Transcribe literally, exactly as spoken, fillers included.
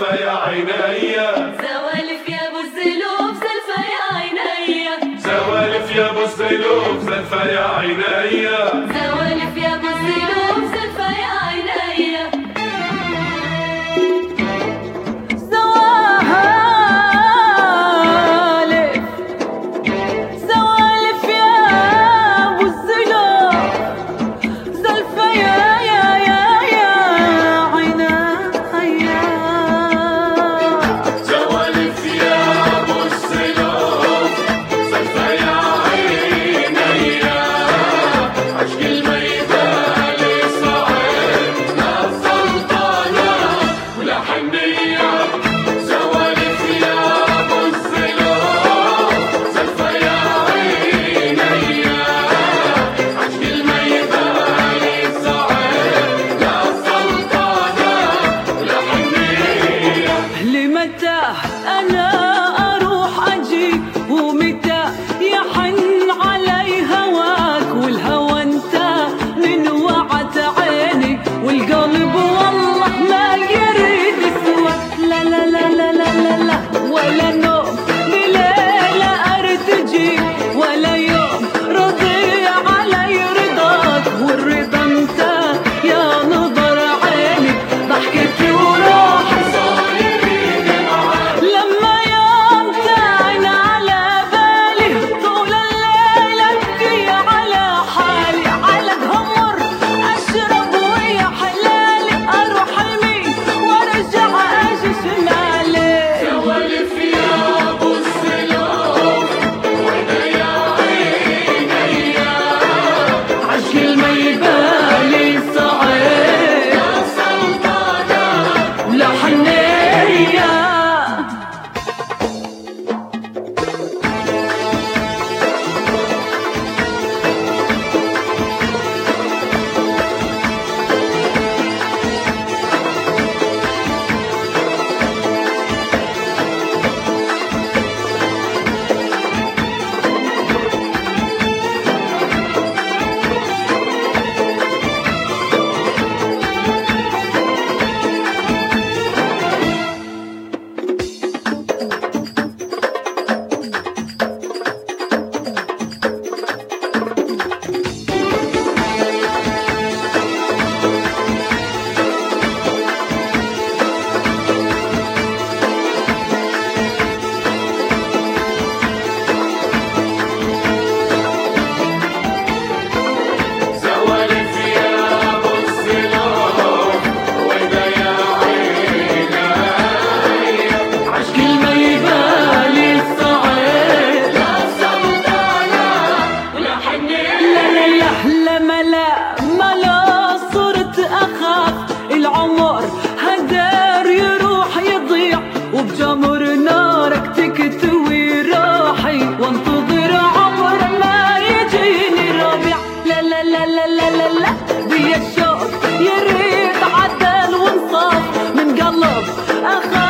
زلفة يا عيني، زوالف يا ابو الزلوف زلفة يا عيني، زوالف يا ابو الزلوف زلفة يا عيني، زوالف يا ابو الزلوف زلفة يا عيني. أنا أروح أجي ومتى يحن علي هواك، والهوى أنت من وعد عيني، والقلب والله ما يريد سواك. لا لا لا لا لا لا لا ولا نوم بليلة أرتجي، ولا يوم رضي علي رضاك، والرضا أنت يا نظر عيني، ضحكتي وروحي العمر هدار يروح يضيع، وبجمر نارك تكتوي روحي، وانتظر عمر ما يجيني ربيع. لا لا لا لا لا لا لا بيا الشوق يريد عدل وانصاف من قلب أخاف.